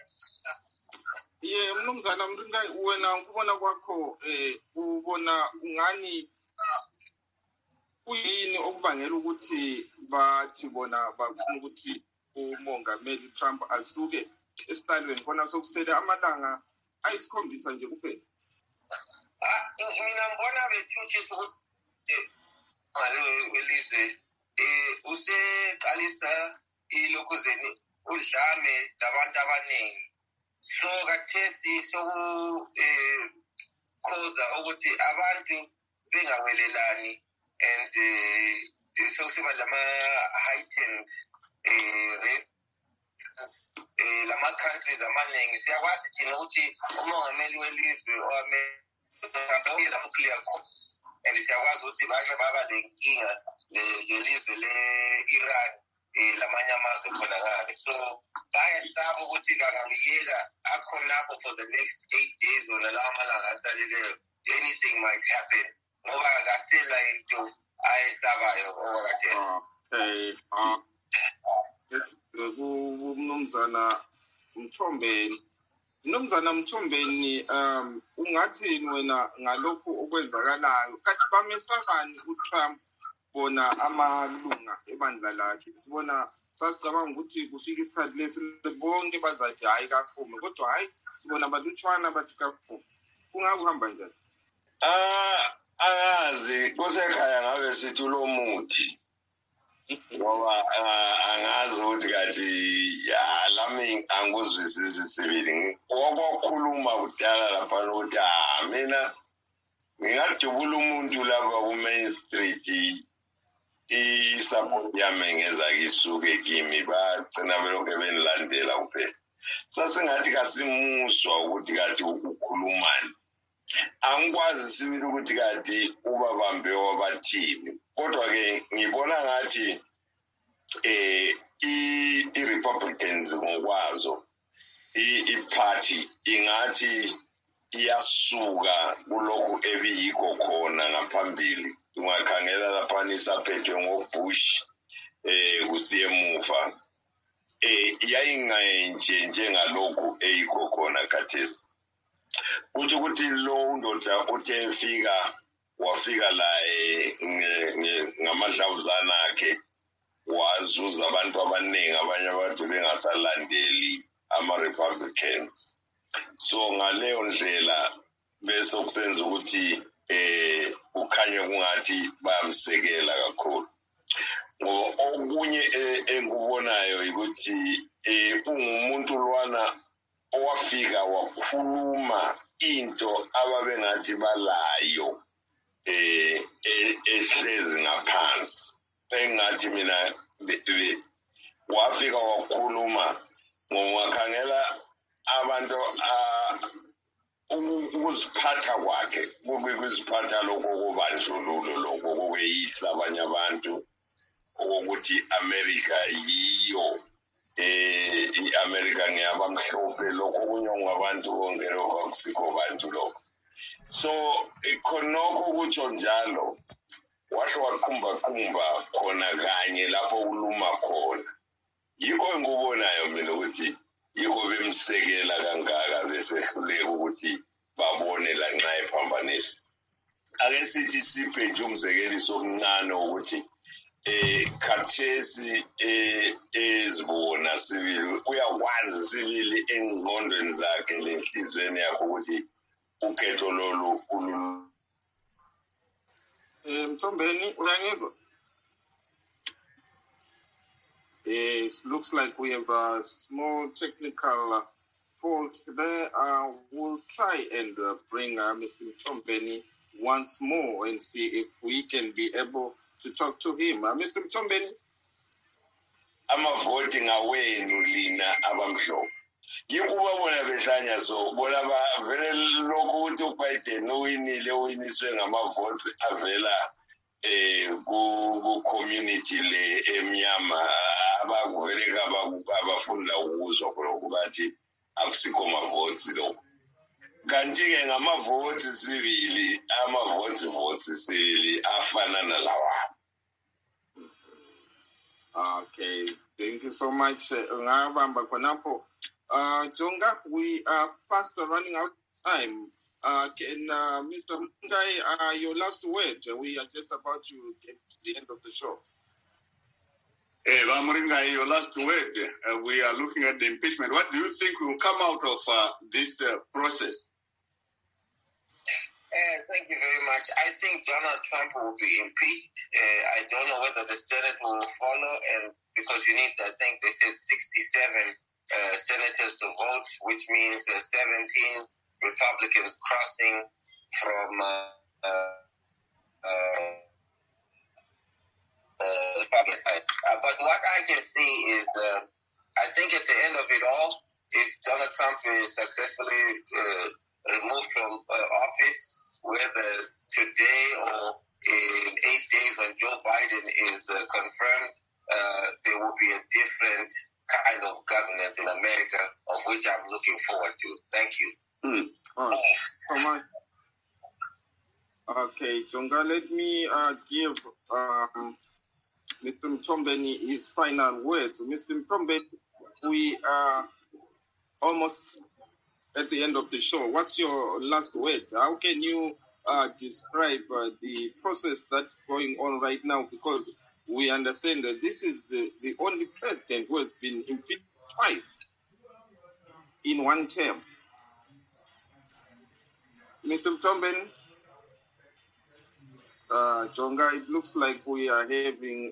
Mnumzana Mringa, wena kubona kwakho ubona ungani kuyini okubangela ukuthi bathi bona bafuna ukuthi umongameli Trump asuke esitalweni khona sokusele amalanga ayisikhombisa nje kuphela? Mina mbona bethutshisa ukuthi welizwe useqalisa ilokuzeni udlame labantu abaningi. So kathesi sokukhoza ukuthi abantu bengawelelani and sokusiba lama-heightened lama-countries amaningi. Siyakwazi thina ukuthi umongameli welizwe nuclear course, and siyakwazi ukuthi bake baba lenkinga lelizwe le-Iran lamanye amazwe khona ngale. So bayasaba ukuthi kangangiyeka akhonapho for the next 8 days or lawa malanga asalileyo, anything might happen ngoba akasela into ayesabayo okwakathela. Mnumzana Mthombeni, ungathini wena ngalokhu okwenzakalayo? Kathi bamesakani uTrump bona amalunga ebandla lakhe? Sibona sasicabanga ukuthi kufika isikhathi lesi bonke bazathi hayi kakhulu, kodwa hayi sibona balutshwana bathi kakhulu. Kungakuhamba njani? Angazi kusekhaya ngabe sithi ulomuthi ngoba angazi ukuthi kathi lami anguzwisisi sibili. Okwakhuluma kudala lapha ukuthi mina ngingajubula umuntu lapha ku-Main Street i-support yami ngeza kisuke kimi bagcina belokhu benilandela kuphela. Sasingathi kasimuswa ukuthi kade ukukhulumani. Angikwazi sibili ukuthi kade ubabambe wabathini. Kodwa-ke ngibona ngathi i-Republicans ngokwazo i-party ingathi iyasuka kulokhu ebiyikho khona ngaphambili. Ungakhangela lapha isaphethwe ngoBush kusiye emuva yayingenje njengalokhu eyikho khona khathesi. Kuthi ukuthi lo ndoda uthe wafika la ngamadlawuzana akhe wazuza abantu abaningi abanye abantu bengasalandeli ama-Republicans. So ngaleyo ndlela bese kusenza ukuthi ukhanye kungathi bayamsekela kakhulu. Okunye engikubonayo ukuthi ungumuntu lwana owafika wakhuluma into ababengathi balayo ehlezi ngaphansi engathi mina wafika wakhuluma ngowakhangela abantu ukuziphatha kwakhe ukuziphatha lokho kubandlululo lokho kokweyisa abanye abantu ukuthi America yiyo i-America ngeyabamhlophe lokho kunyongwa abantu bonke lokho akusikho bantu lokho. So khonokho kutsho njalo washo waqhumba khona kanye lapho uluma khona. Yikho engikubonayo mina ukuthi yikho bemsekela kangaka bese hluleka ukuthi babone la nxa ephambanisa. Ake sithi siphe nje umzekeliso omncane ukuthi khathesi ezibona sibili uyakwazi sibili engqondweni zakhe lenhlizweni yakho ukuthi ukhetho lolu Mtombeni, uyangizwa? It looks like we have a small technical fault there. We'll try and bring Mr. Mtombeni once more and see if we can be able to talk to him. Mr. Mtombeni? Amavoting awenu lina abamhlophe. Yikuba bona behlanya so bona bavele lokho ukuthi uBiden uwiniswe ngamavotes avela ku community le emnyama abakuvele abafunda ukuzwa lokho bathi akusikho amavotes lokho. Kanti ke ngamavotes sibili votes sibili afana nalawa. Okay, thank you so much. Ngabamba khonapho. Jonga, we are fast running out of time. Can Mr. Mungai, your last word? We are just about to get to the end of the show. Vamuringai, your last word. We are looking at the impeachment. What do you think will come out of this process? Thank you very much. I think Donald Trump will be impeached. I don't know whether the Senate will follow, and because you need, I think they said 67 senators to vote, which means 17 Republicans crossing from the Republican side. But what I can see is, I think at the end of it all, if Donald Trump is successfully removed from office, whether today or in 8 days when Joe Biden is confirmed, there will be a different kind of governance in America, of which I'm looking forward to. Thank you. All right. Okay, Jonga, let me give Mr. Mtombeni his final words. Mr. Mtombeni, we are almost at the end of the show. What's your last word? How can you describe the process that's going on right now? Because we understand that this is the only president who has been impeached twice in one term. Mr. Mtombeni, Jonga, it looks like we are having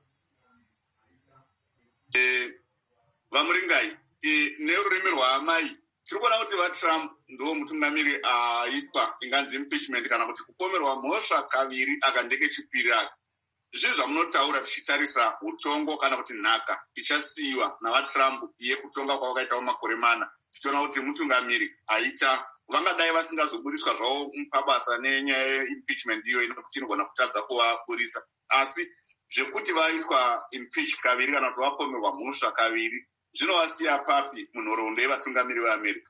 Vamuringai, neurimi rwaamai tirikuona kuti vaTrump ndiwo mutungamiri aitwa inganzi impeachment kana kuti kupomerwa mhosva kaviri akandeke chipiri ake. Zvinhu zvamunotaura tichitarisa utongo kana kuti nhaka ichasiyiwa navaTrump yekutonga kwavakaitawo makore mana, tichiona kuti mutungamiri aita vangadai vasingazobudiswa zvavo pabasa nenyaya yeimpeachment iyo inokuti inogona kutadza kuvaburitsa, asi zvekuti vaitwa impeach kaviri kana kuti vapomerwa mhosva kaviri zvinovasiya papi munhoroondo yevatungamiri veAmerica?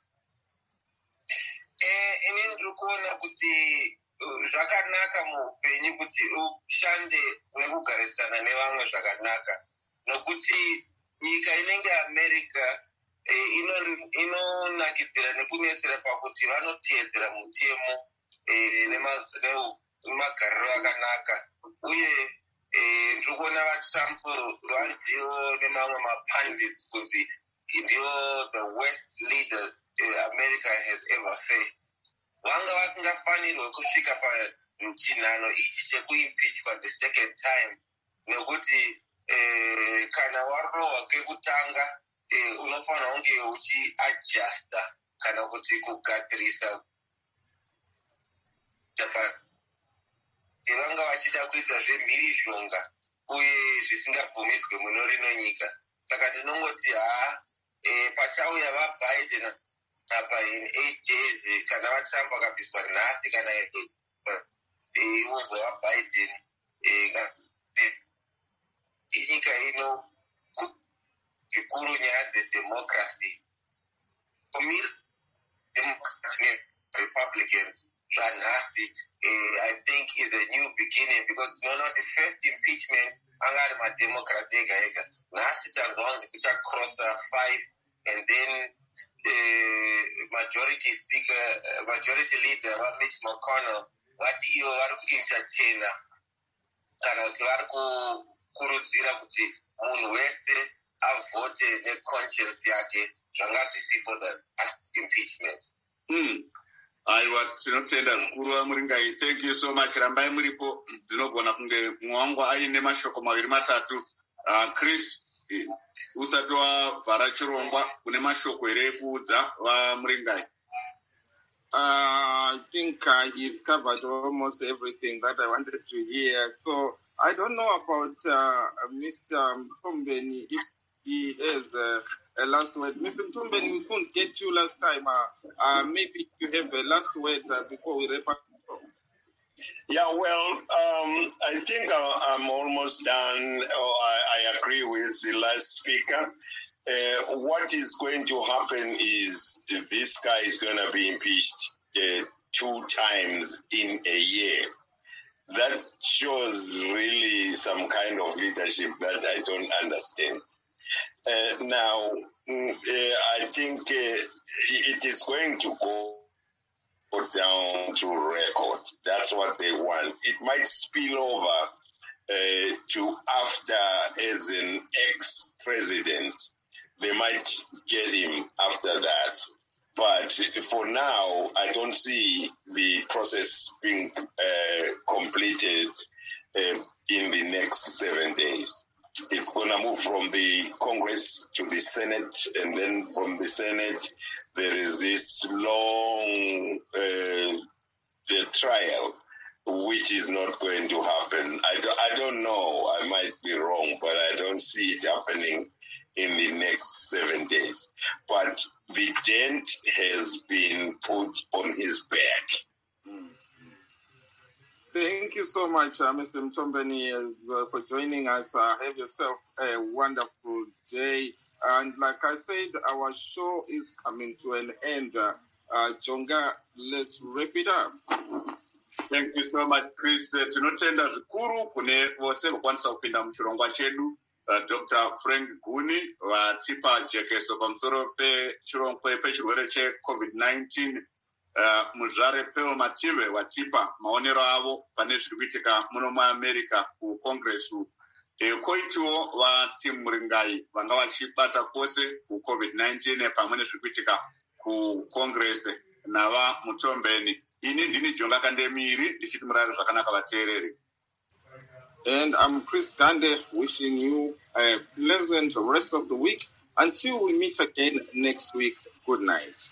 Inini ndiri kuona kuti zvakanaka muupenyu kuti ushande nekugarisana nevamwe zvakanaka, nokuti nyika inenge America inonakidzira nekunetsera pakuti vanoteedzera mutemo nemagariro akanaka, uye ndiri kuona vatrump vanziwo nemamwe mapundits kunzi ndiyo the worst leader America has ever faced. Vanga vasingafanirwe kusvika pachinhano ichi chekuimpeachwa the second time, nekuti kana warohwa kekutanga unofanira kunge uchiadjusta kana kuti kugadzirisa. Vanga vachida kuita zvemhirizhonga uye zvisingabvumiswe muno rino nyika. Saka ndinongoti pachauya vaBiden apa in 8 days kana vaTrump vakabviswa nhasi kana iwonzwa vaBiden inyika ino zvikuru nyaya dzedemocracy kumira democracy Republicans zvanhasi I think is a new beginning, because tinoona kuti first impeachment anga ari mademocracy ega ega. Nhasi tanzwa kunzi kuchacrossa 5 and then majority leader Mitch McConnell vati ivo vari kuentertaina kana kuti vari kukurudzira kuti munhu wese avhote neconscience yake zvanga zvisipo the past impeachment. Aiwa, tinotenda zvikuru vaMuringai. Thank you so much. Rambai muripo. Ndinogona kunge mumwe wangu aine mashoko maviri matatu. Chris, usati wavhara chirongwa, une mashoko here ekuudza vaMuringai? I think he's covered almost everything that I wanted to hear. So I don't know about Mr. Mtombeni, if he has a last word. Mr. Mtombeni, we couldn't get you last time. Maybe you have a last word before we wrap up. Yeah, well, I think I'm almost done. I agree with the last speaker. What is going to happen is this guy is going to be impeached 2 times in a year. That shows really some kind of leadership that I don't understand. Now, I think it is going to go down to record. That's what they want. It might spill over to after as an ex-president. They might get him after that. But for now, I don't see the process being completed in the next 7 days. It's going to move from the Congress to the Senate, and then from the Senate, there is this long the trial, which is not going to happen. I don't know. I might be wrong, but I don't see it happening in the next 7 days. But the dent has been put on his back. Thank you so much, Mr. Mtombeni, for joining us. Have yourself a wonderful day. And like I said, our show is coming to an end. Jonga, let's wrap it up. Thank you so much, Chris. Tinotenda zvikuru kune vose vakwanisa kupinda muchirongwa chedu. Dr. Frank Guni vatipa jekeso pamusoro pechirwere cheCovid-19. Muzvare Pearl Mative watipa maonero avo pane zviri kuitika muno muAmerica kuCongress. Koitiwo vatimu Muringai vanga vachibata kwose kuCovid-19 pamwe nezviri kuitika kuCongress nava Mutombeni. Ini ndini Jonga Kandemiri ndichiti murare zvakanaka vateereri. And I'm Chris Gande, wishing you a pleasant rest of the week. Until we meet again next week, good night.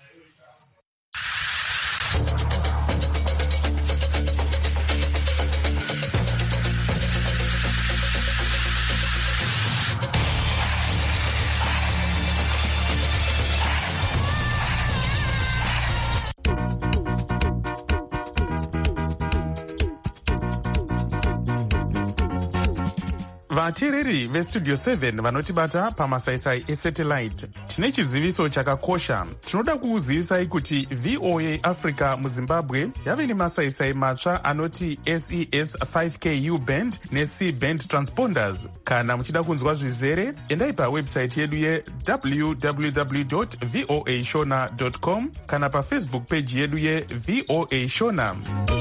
vateereri vestudio 7 vanotibata pamasaisai esatellite, tine chiziviso chakakosha. Tinoda kukuzivisai kuti VOA Africa muZimbabwe yave nemasaisai matsva anoti SES 5Ku band neC band transponders. Kana muchida kunzwa zvizere, endai pawebsite yedu ye www.voashona.com kana pafacebook page yedu ye VOA Shona.